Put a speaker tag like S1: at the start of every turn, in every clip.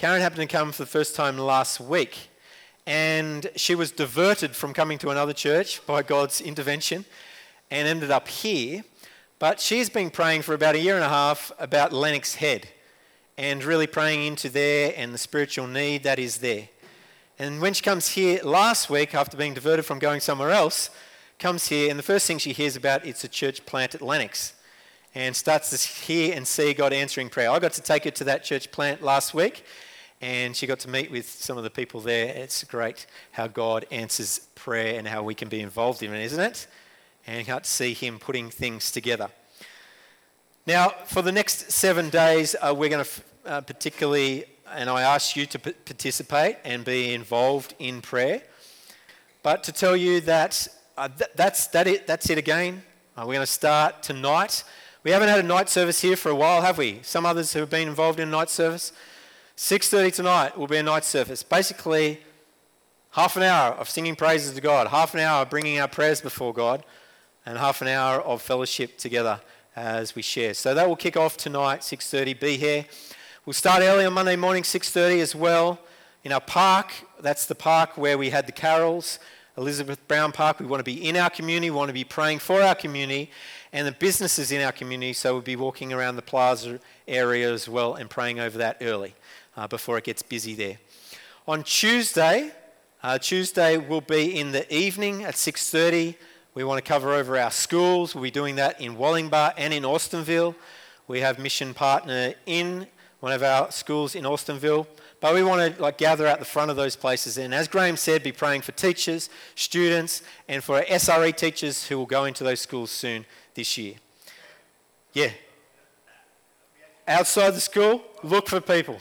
S1: Karen happened to come for the first time last week, and she was diverted from coming to another church by God's intervention and ended up here. But she's been praying for about a year and a half about Lennox Head and really praying into there and the spiritual need that is there. And when she comes here last week, after being diverted from going somewhere else, comes here, and the first thing she hears about, it's a church plant at Lennox, and starts to hear and see God answering prayer. I got to take her to that church plant last week, and she got to meet with some of the people there. It's great how God answers prayer and how we can be involved in it, isn't it? And you got to see him putting things together. Now, for the next 7 days, we're going to particularly, and I ask you to participate and be involved in prayer. But to tell you that that's it again. We're going to start tonight. We haven't had a night service here for a while, have we? Some others who have been involved in a night service. 6:30 tonight will be a night service. Basically, half an hour of singing praises to God, half an hour of bringing our prayers before God, and half an hour of fellowship together as we share. So that will kick off tonight, 6:30. Be here. We'll start early on Monday morning, 6:30 as well, in our park. That's the park where we had the carols, Elizabeth Brown Park. We want to be in our community. We want to be praying for our community and the businesses in our community. So we'll be walking around the plaza area as well and praying over that early before it gets busy there. On Tuesday will be in the evening at 6:30. We want to cover over our schools. We'll be doing that in Wollongbar and in Austinville. We have mission partner in one of our schools in Austinville. But we want to gather out the front of those places. And as Graham said, be praying for teachers, students, and for our SRE teachers who will go into those schools soon this year. Yeah. Outside the school, look for people.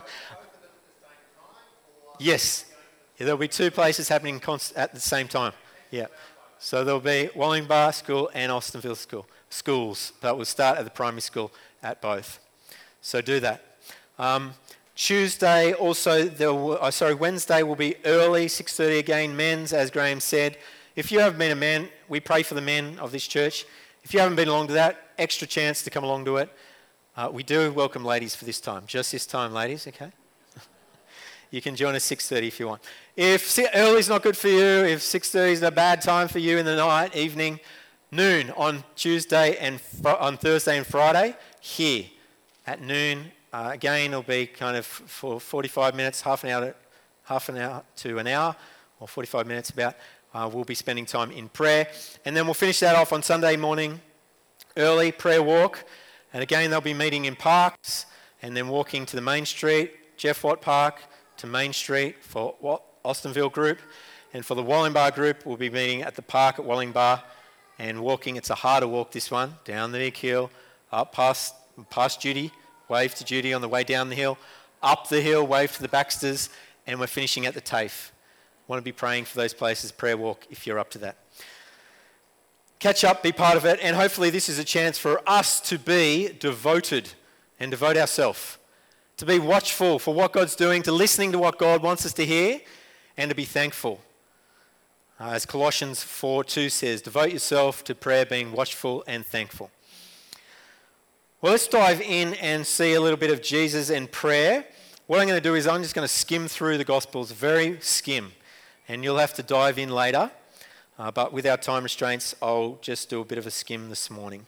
S1: Yes. Yeah, there'll be 2 places happening at the same time. Yeah. So there'll be Wollongbar School and Austinville School schools, but we'll start at the primary school at both. So do that. Tuesday also, Wednesday will be early, 6:30 again, men's, as Graham said. If you haven't been a man, we pray for the men of this church. If you haven't been along to that, extra chance to come along to it. We do welcome ladies for this time, just this time, ladies, okay? You can join us 6:30 if you want. If early is not good for you, if 6:30 is a bad time for you in the night, evening, noon on Tuesday and on Thursday and Friday, here at noon. Again, it'll be kind of for 45 minutes, half an hour to an hour, or 45 minutes about. We'll be spending time in prayer. And then we'll finish that off on Sunday morning, early prayer walk. And again, they'll be meeting in parks and then walking to the main street, Jeff Watt Park, to Main Street for Austinville group. And for the Wollongbar group, we'll be meeting at the park at Wollongbar and walking. It's a harder walk, this one, down the big hill, up past Judy, wave to Judy on the way down the hill, up the hill, wave to the Baxters, and we're finishing at the TAFE. Want to be praying for those places, prayer walk, if you're up to that. Catch up, be part of it, and hopefully this is a chance for us to be devoted and devote ourselves, to be watchful for what God's doing, to listening to what God wants us to hear, and to be thankful. As Colossians 4:2 says, devote yourself to prayer, being watchful and thankful. Well, let's dive in and see a little bit of Jesus and prayer. What I'm going to do is I'm just going to skim through the Gospels, very skim, and you'll have to dive in later. But with our time restraints, I'll just do a bit of a skim this morning.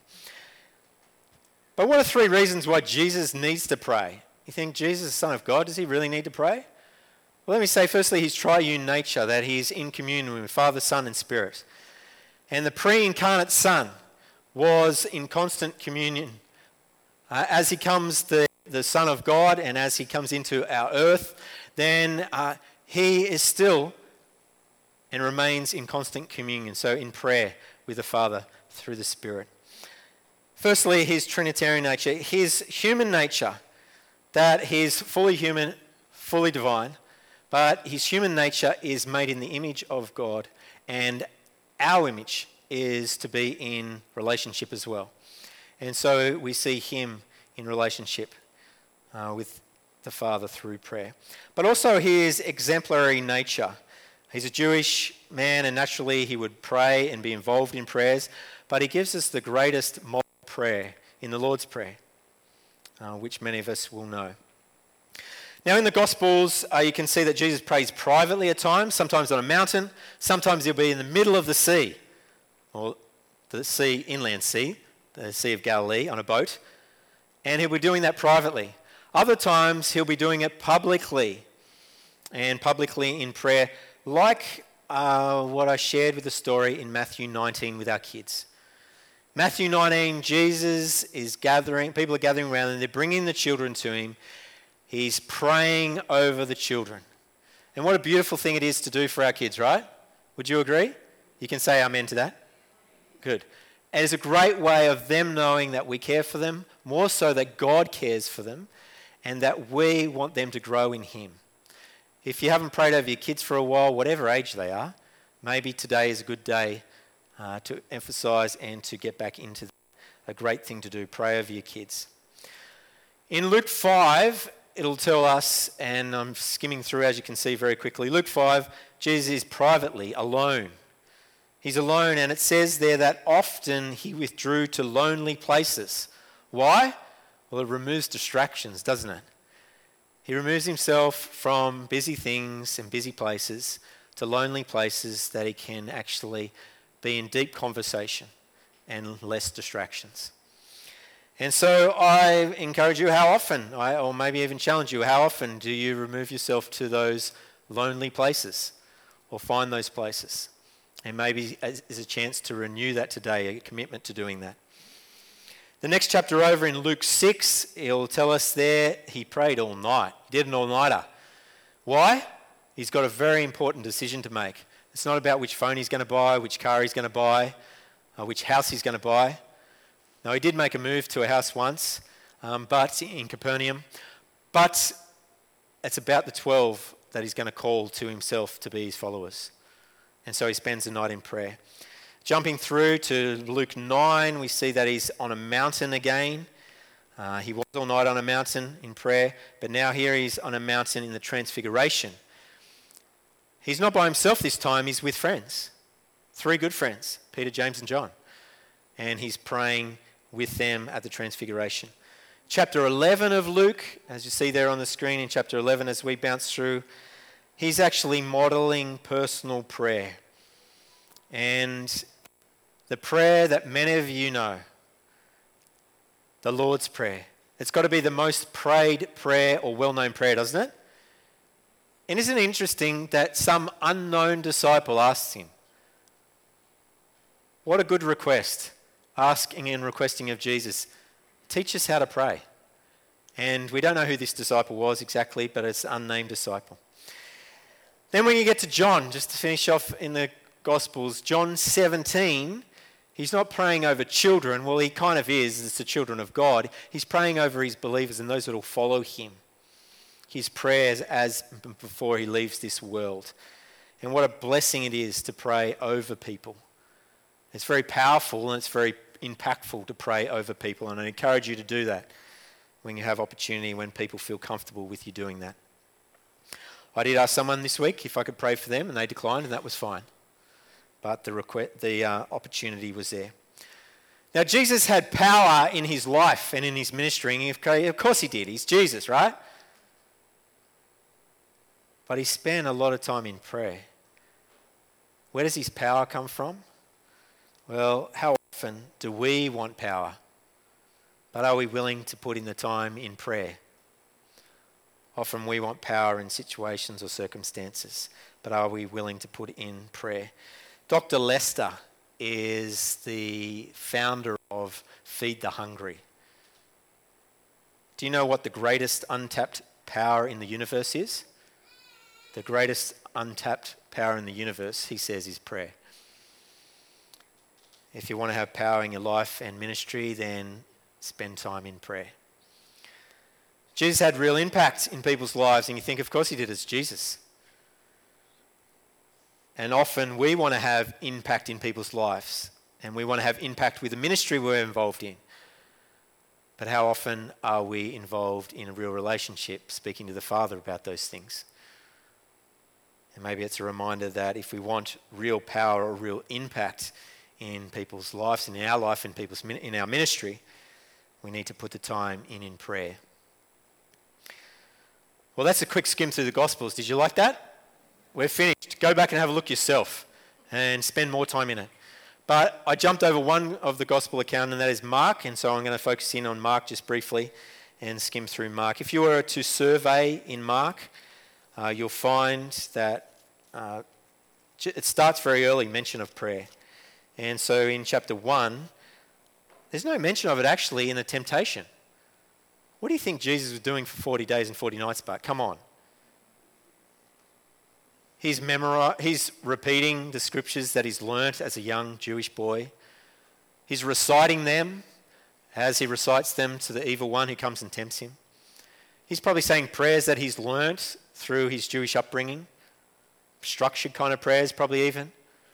S1: But what are 3 reasons why Jesus needs to pray? You think Jesus is the Son of God, does he really need to pray? Well, let me say firstly his triune nature, that he is in communion with Father, Son and Spirit. And the pre-incarnate Son was in constant communion. As he comes the Son of God and as he comes into our earth, then he is still and remains in constant communion, so in prayer with the Father through the Spirit. Firstly, his Trinitarian nature, his human nature, that he's fully human, fully divine, but his human nature is made in the image of God, and our image is to be in relationship as well. And so we see him in relationship with the Father through prayer. But also his exemplary nature. He's a Jewish man and naturally he would pray and be involved in prayers, but he gives us the greatest model prayer in the Lord's Prayer, which many of us will know. Now in the Gospels, you can see that Jesus prays privately at times, sometimes on a mountain, sometimes he'll be in the middle of the sea, or the sea, inland sea, the Sea of Galilee, on a boat, and he'll be doing that privately. Other times he'll be doing it publicly, and publicly in prayer, like what I shared with the story in Matthew 19 with our kids. Matthew 19, Jesus is gathering, people are gathering around and they're bringing the children to him. He's praying over the children. And what a beautiful thing it is to do for our kids, right? Would you agree? You can say amen to that. Good. And it's a great way of them knowing that we care for them, more so that God cares for them, and that we want them to grow in him. If you haven't prayed over your kids for a while, whatever age they are, maybe today is a good day to emphasise and to get back into that. A great thing to do, pray over your kids. In Luke 5, it'll tell us, and I'm skimming through as you can see very quickly, Luke 5, Jesus is privately alone. He's alone, and it says there that often he withdrew to lonely places. Why? Well, it removes distractions, doesn't it? He removes himself from busy things and busy places to lonely places that he can actually be in deep conversation and less distractions. And so I encourage you, how often, or maybe even challenge you, how often do you remove yourself to those lonely places or find those places? And maybe is a chance to renew that today, a commitment to doing that. The next chapter over in Luke 6, it'll tell us there he prayed all night. He did an all-nighter. Why? He's got a very important decision to make. It's not about which phone he's going to buy, which car he's going to buy, which house he's going to buy. No, he did make a move to a house once, but in Capernaum. But it's about the 12 that he's going to call to himself to be his followers. And so he spends the night in prayer. Jumping through to Luke 9, we see that he's on a mountain again. He was all night on a mountain in prayer, but now here he's on a mountain in the Transfiguration. He's not by himself this time, he's with friends. 3 good friends, Peter, James and John. And he's praying with them at the Transfiguration. Chapter 11 of Luke, as you see there on the screen in chapter 11 as we bounce through, he's actually modelling personal prayer. And the prayer that many of you know, the Lord's Prayer. It's got to be the most prayed prayer or well-known prayer, doesn't it? And isn't it interesting that some unknown disciple asks him, what a good request, asking and requesting of Jesus, teach us how to pray. And we don't know who this disciple was exactly, but it's an unnamed disciple. Then when you get to John, just to finish off in the Gospels, John 17, he's not praying over children. Well, he kind of is. It's the children of God. He's praying over his believers and those that will follow him. His prayers as before he leaves this world. And what a blessing it is to pray over people. It's very powerful and it's very impactful to pray over people. And I encourage you to do that when you have opportunity, when people feel comfortable with you doing that. I did ask someone this week if I could pray for them and they declined, and that was fine. But the opportunity was there. Now, Jesus had power in his life and in his ministry. Of course he did. He's Jesus, right? But he spent a lot of time in prayer. Where does his power come from? Well, how often do we want power? But are we willing to put in the time in prayer? Often we want power in situations or circumstances, but are we willing to put in prayer? Dr. Lester is the founder of Feed the Hungry. Do you know what the greatest untapped power in the universe is? The greatest untapped power in the universe, he says, is prayer. If you want to have power in your life and ministry, then spend time in prayer. Jesus had real impact in people's lives, and you think, of course he did, as Jesus. And often we want to have impact in people's lives, and we want to have impact with the ministry we're involved in. But how often are we involved in a real relationship, speaking to the Father about those things? And maybe it's a reminder that if we want real power or real impact in people's lives, in our life, in our ministry, we need to put the time in prayer. Well, that's a quick skim through the Gospels. Did you like that? We're finished. Go back and have a look yourself and spend more time in it. But I jumped over one of the Gospel account, and that is Mark, and so I'm going to focus in on Mark just briefly and skim through Mark. If you were to survey in Mark, you'll find that it starts very early, mention of prayer. And so in chapter 1, there's no mention of it actually in the temptation. What do you think Jesus was doing for 40 days and 40 nights, but come on. He's repeating the scriptures that he's learnt as a young Jewish boy. He's reciting them as he recites them to the evil one who comes and tempts him. He's probably saying prayers that he's learnt through his Jewish upbringing, structured kind of prayers probably even.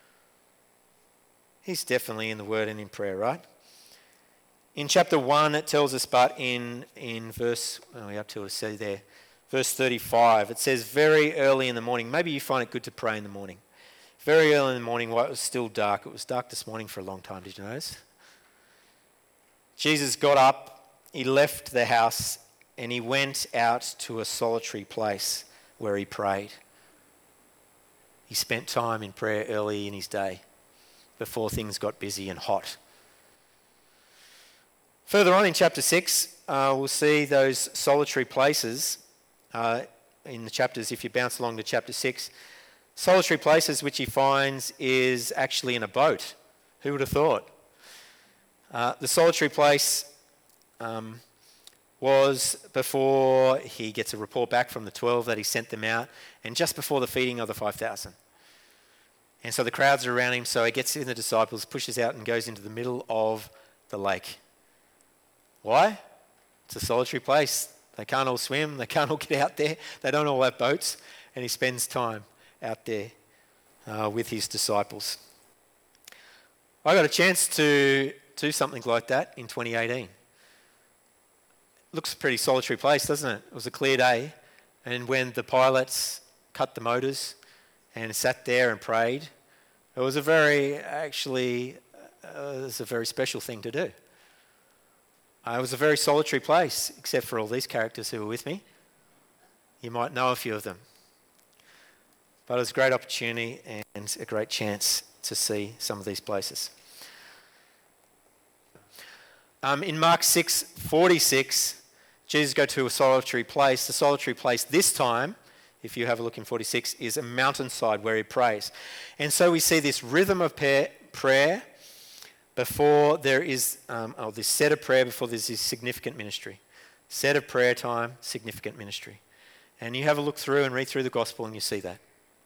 S1: He's definitely in the Word and in prayer, right? In chapter 1 it tells us, but in verse, we up to see there, verse 35, it says very early in the morning. Maybe you find it good to pray in the morning. Very early in the morning while it was still dark. It was dark this morning for a long time, did you notice? Jesus got up, he left the house, and he went out to a solitary place where he prayed. He spent time in prayer early in his day before things got busy and hot. Further on in chapter 6, we'll see those solitary places in the chapters. If you bounce along to chapter 6, solitary places which he finds is actually in a boat. Who would have thought? The solitary place was before he gets a report back from the 12 that he sent them out, and just before the feeding of the 5,000. And so the crowds are around him, so he gets in the disciples, pushes out and goes into the middle of the lake. Why? It's a solitary place. They can't all swim, they can't all get out there, they don't all have boats, and he spends time out there with his disciples. I got a chance to do something like that in 2018. Looks a pretty solitary place, doesn't it? It was a clear day, and when the pilots cut the motors and sat there and prayed, it was a very special thing to do. It was a very solitary place, except for all these characters who were with me. You might know a few of them. But it was a great opportunity and a great chance to see some of these places. In Mark 6:46, Jesus goes to a solitary place. The solitary place this time, if you have a look in 46, is a mountainside where he prays. And so we see this rhythm of prayer before there is, this set of prayer before there's this significant ministry. Set of prayer time, significant ministry. And you have a look through and read through the gospel and you see that.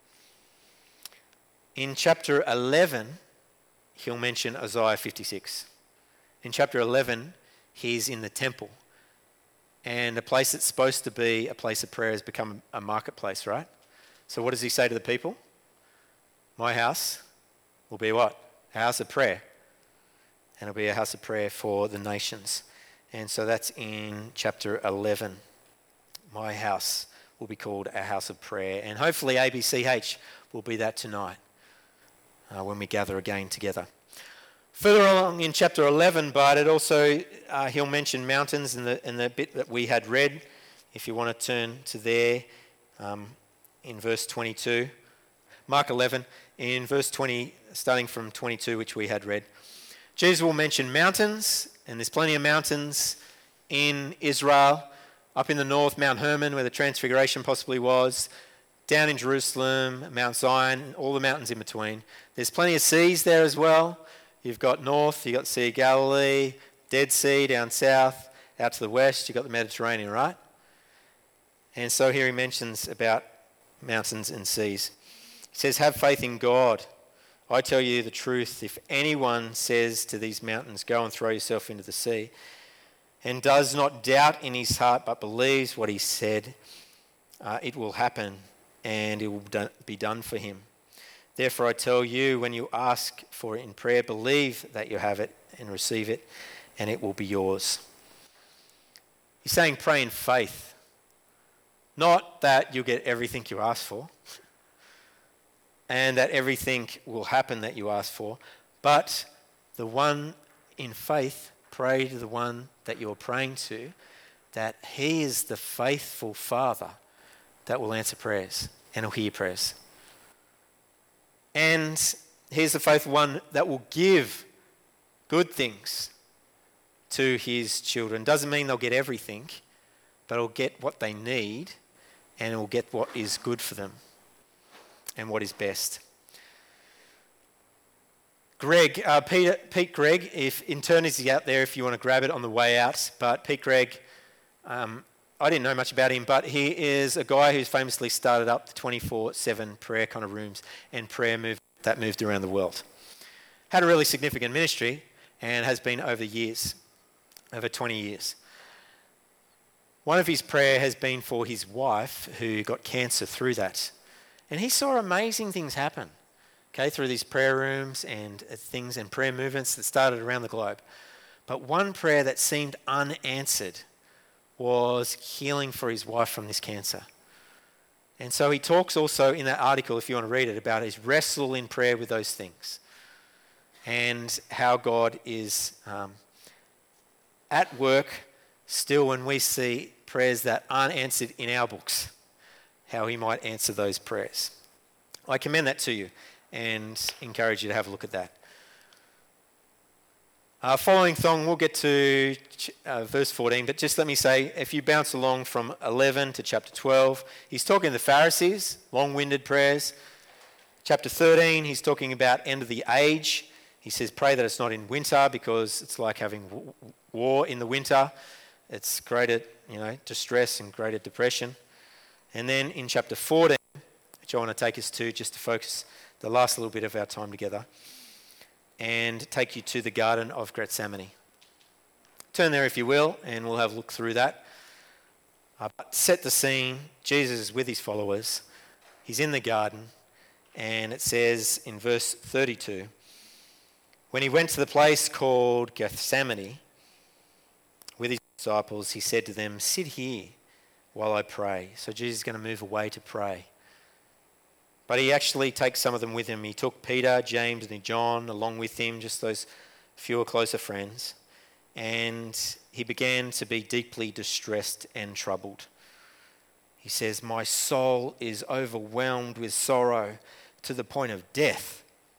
S1: In chapter 11, he'll mention Isaiah 56. In chapter 11, he's in the temple. And a place that's supposed to be a place of prayer has become a marketplace, right? So what does he say to the people? My house will be what? A house of prayer. And it'll be a house of prayer for the nations. And so that's in chapter 11. My house will be called a house of prayer. And hopefully ABCH will be that tonight when we gather again together. Further along in chapter 11, but it also, he'll mention mountains in the bit that we had read. If you want to turn to there in verse 22. Mark 11, in verse 20, starting from 22, which we had read. Jesus will mention mountains, and there's plenty of mountains in Israel. Up in the north, Mount Hermon, where the Transfiguration possibly was. Down in Jerusalem, Mount Zion, all the mountains in between. There's plenty of seas there as well. You've got north, you've got the Sea of Galilee, Dead Sea down south, out to the west, you've got the Mediterranean, right? And so here he mentions about mountains and seas. He says, have faith in God. I tell you the truth, if anyone says to these mountains, go and throw yourself into the sea, and does not doubt in his heart but believes what he said, it will happen and it will be done for him. Therefore I tell you, when you ask for it in prayer, believe that you have it and receive it, and it will be yours. He's saying pray in faith. Not that you'll get everything you ask for, and that everything will happen that you ask for, but the one in faith, pray to the one that you're praying to, that he is the faithful Father that will answer prayers and will hear prayers. And he's the faithful one that will give good things to his children. Doesn't mean they'll get everything, but it'll get what they need, and it will get what is good for them and what is best. Pete Gregg, if intern is out there if you want to grab it on the way out. But Pete Gregg, I didn't know much about him, but he is a guy who's famously started up the 24/7 prayer kind of rooms and prayer movement that moved around the world. Had a really significant ministry and has been over years, over 20 years. One of his prayer has been for his wife who got cancer through that. And he saw amazing things happen, okay, through these prayer rooms and things and prayer movements that started around the globe. But one prayer that seemed unanswered was healing for his wife from this cancer. And so he talks also in that article, if you want to read it, about his wrestle in prayer with those things and how God is at work still when we see prayers that aren't answered in our books, how he might answer those prayers. I commend that to you and encourage you to have a look at that. Following song, we'll get to verse 14, but just let me say, if you bounce along from 11 to chapter 12, he's talking to the Pharisees, long-winded prayers. Chapter 13, he's talking about end of the age. He says, pray that it's not in winter because it's like having war in the winter. It's greater, distress and greater depression. And then in chapter 14, which I want to take us to just to focus the last little bit of our time together, and take you to the Garden of Gethsemane. Turn there if you will, and we'll have a look through that. But set the scene. Jesus is with his followers. He's in the garden, and it says in verse 32, when he went to the place called Gethsemane with his disciples, he said to them, sit here while I pray. So Jesus is going to move away to pray. But he actually takes some of them with him. He took Peter, James, and John along with him, just those fewer closer friends. And he began to be deeply distressed and troubled. He says, my soul is overwhelmed with sorrow to the point of death.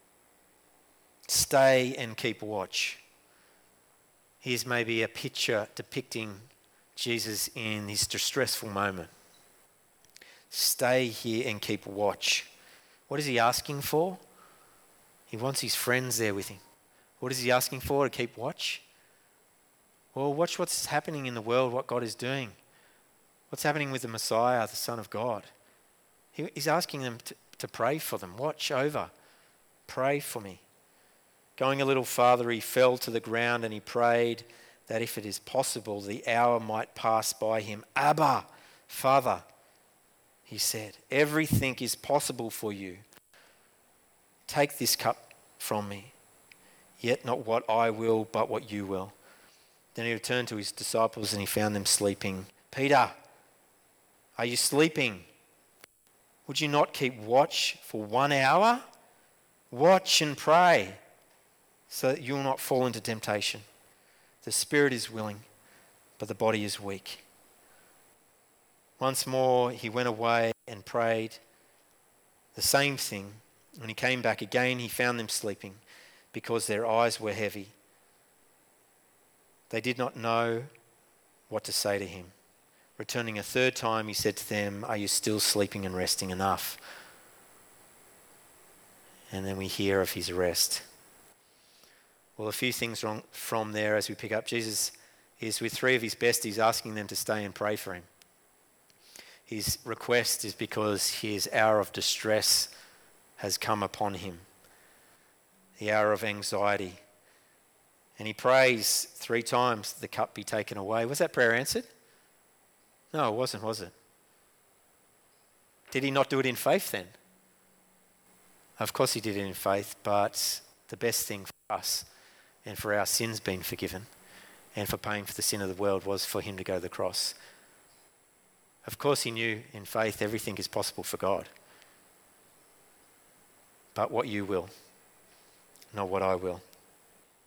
S1: Stay and keep watch. Here's maybe a picture depicting Jesus in his distressful moment. Stay here and keep watch. What is he asking for? He wants his friends there with him. What is he asking for? To keep watch? Well, watch what's happening in the world, what God is doing. What's happening with the Messiah, the Son of God. He's asking them to pray for them. Watch over. Pray for me. Going a little farther, he fell to the ground and he prayed that if it is possible, the hour might pass by him. Abba, Father, he said, everything is possible for you. Take this cup from me, yet not what I will, but what you will. Then he returned to his disciples and he found them sleeping. Peter, are you sleeping? Would you not keep watch for 1 hour? Watch and pray so that you will not fall into temptation. The spirit is willing, but the body is weak. Once more, he went away and prayed the same thing. When he came back again, he found them sleeping because their eyes were heavy. They did not know what to say to him. Returning a third time, he said to them, are you still sleeping and resting enough? And then we hear of his arrest. Well, a few things wrong from there as we pick up. Jesus is with 3 of his besties asking them to stay and pray for him. His request is because his hour of distress has come upon him, the hour of anxiety. And he prays 3 times the cup be taken away. Was that prayer answered? No, it wasn't, was it? Did he not do it in faith then? Of course he did it in faith, but the best thing for us and for our sins being forgiven and for paying for the sin of the world was for him to go to the cross. Of course he knew in faith everything is possible for God. But what you will, not what I will.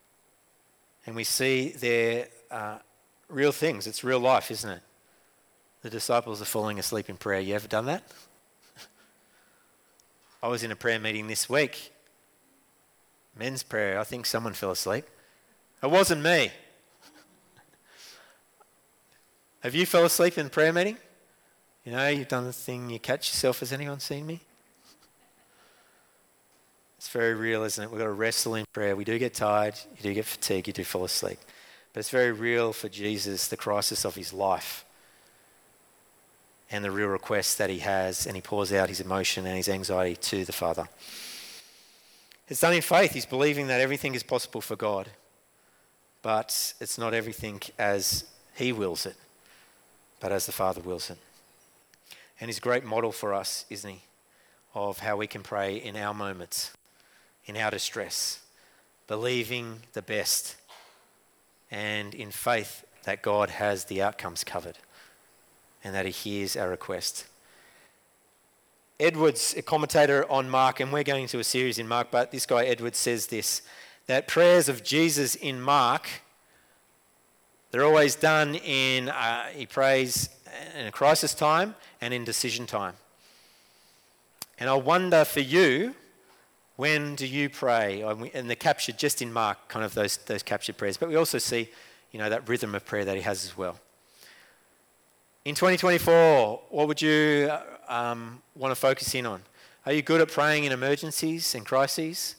S1: And we see there real things. It's real life, isn't it? the disciples are falling asleep in prayer. You ever done that? I was in a prayer meeting this week. Men's prayer. I think someone fell asleep. It wasn't me. Have you fell asleep in a prayer meeting? You know, you've done the thing, you catch yourself. Has anyone seen me? It's very real, isn't it? We've got to wrestle in prayer. We do get tired, you do get fatigued, you do fall asleep. But it's very real for Jesus, the crisis of his life and the real request that he has, and he pours out his emotion and his anxiety to the Father. It's done in faith. He's believing that everything is possible for God, but it's not everything as he wills it, but as the Father wills it. And he's a great model for us, isn't he, of how we can pray in our moments, in our distress, believing the best and in faith that God has the outcomes covered and that he hears our request. Edwards, a commentator on Mark, and we're going to a series in Mark, but this guy Edwards says this, that prayers of Jesus in Mark, they're always done in, he prays in a crisis time and in decision time. And I wonder for you, when do you pray? And they're captured just in Mark, kind of those captured prayers. But we also see, that rhythm of prayer that he has as well. In 2024, what would you want to focus in on? Are you good at praying in emergencies and crises?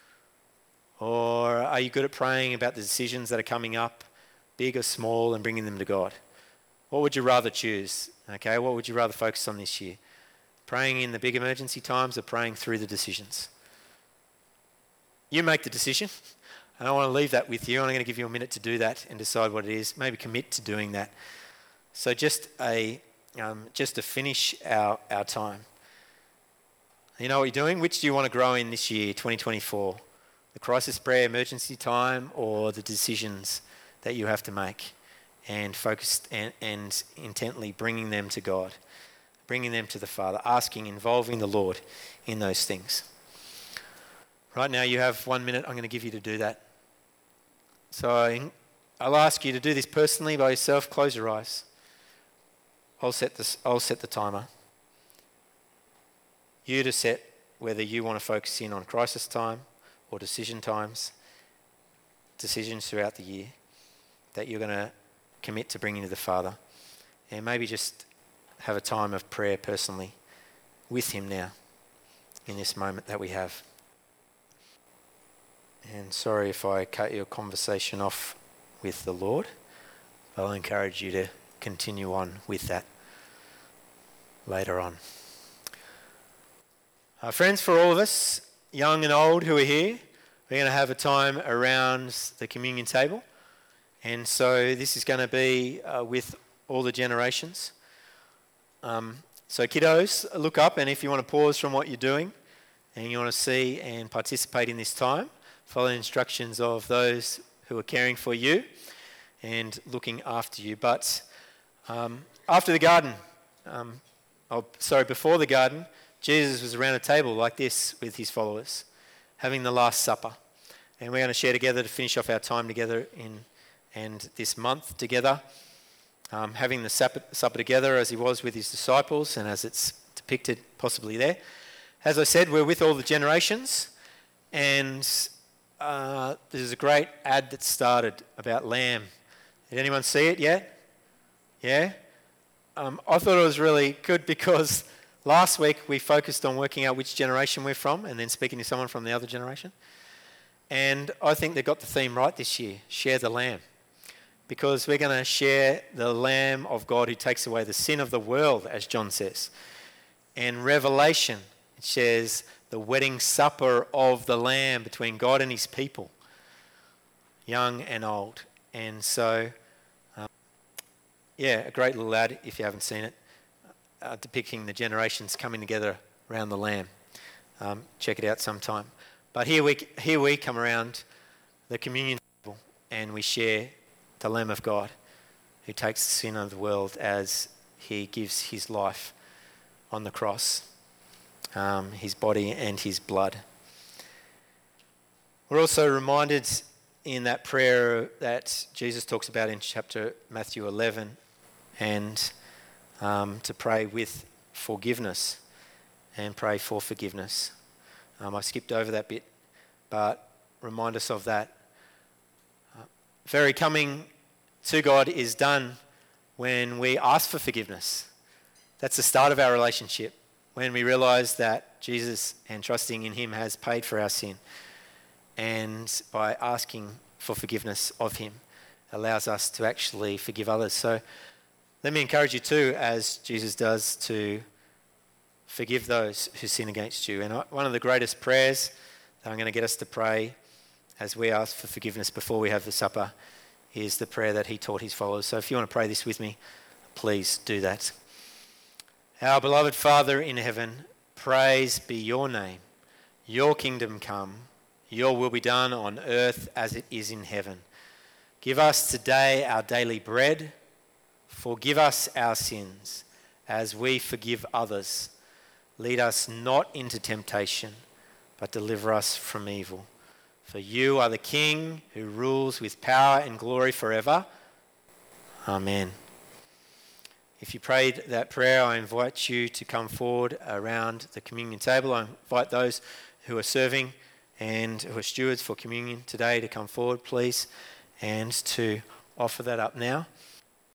S1: Or are you good at praying about the decisions that are coming up, big or small, and bringing them to God? What would you rather choose? Okay, what would you rather focus on this year? Praying in the big emergency times or praying through the decisions? You make the decision. And I want to leave that with you. I'm going to give you a minute to do that and decide what it is. Maybe commit to doing that. So just to finish our time. You know what you're doing? Which do you want to grow in this year, 2024? The crisis prayer, emergency time, or the decisions that you have to make? And focused and intently bringing them to God, bringing them to the Father, asking, involving the Lord in those things. Right now you have 1 minute I'm going to give you to do that. So I'll ask you to do this personally by yourself. Close your eyes. I'll set the timer. You to set whether you want to focus in on crisis time or decision times, decisions throughout the year that you're going to commit to bringing to the Father. And maybe just have a time of prayer personally with him now in this moment that we have. And sorry if I cut your conversation off with the Lord. I'll encourage you to continue on with that later on. Friends, for all of us, young and old who are here, we're going to have a time around the communion table. And so this is going to be with all the generations. So kiddos, look up, and if you want to pause from what you're doing and you want to see and participate in this time, follow the instructions of those who are caring for you and looking after you. But after the garden, before the garden, Jesus was around a table like this with his followers, having the Last Supper. And we're going to share together to finish off our time together and this month together, having the supper together as he was with his disciples and as it's depicted possibly there. As I said, we're with all the generations, and there's a great ad that started about lamb. Did anyone see it yet? Yeah? I thought it was really good because last week we focused on working out which generation we're from and then speaking to someone from the other generation. And I think they got the theme right this year, share the lamb. Because we're going to share the Lamb of God who takes away the sin of the world, as John says. And Revelation, it shares the wedding supper of the Lamb between God and his people, young and old. And so, a great little ad, if you haven't seen it, depicting the generations coming together around the Lamb. Check it out sometime. But here we come around the communion table and we share the Lamb of God who takes the sin of the world as he gives his life on the cross, his body and his blood. We're also reminded in that prayer that Jesus talks about in chapter Matthew 11 and to pray with forgiveness and pray for forgiveness. I skipped over that bit, but remind us of that. Very coming to God is done when we ask for forgiveness. That's the start of our relationship, when we realize that Jesus and trusting in him has paid for our sin. And by asking for forgiveness of him allows us to actually forgive others. So let me encourage you too, as Jesus does, to forgive those who sin against you. And one of the greatest prayers that I'm going to get us to pray as we ask for forgiveness before we have the supper is the prayer that he taught his followers. So if you want to pray this with me, please do that. Our beloved Father in heaven, praise be your name. Your kingdom come, your will be done on earth as it is in heaven. Give us today our daily bread. Forgive us our sins as we forgive others. Lead us not into temptation, but deliver us from evil. For you are the King who rules with power and glory forever. Amen. If you prayed that prayer, I invite you to come forward around the communion table. I invite those who are serving and who are stewards for communion today to come forward, please, and to offer that up now.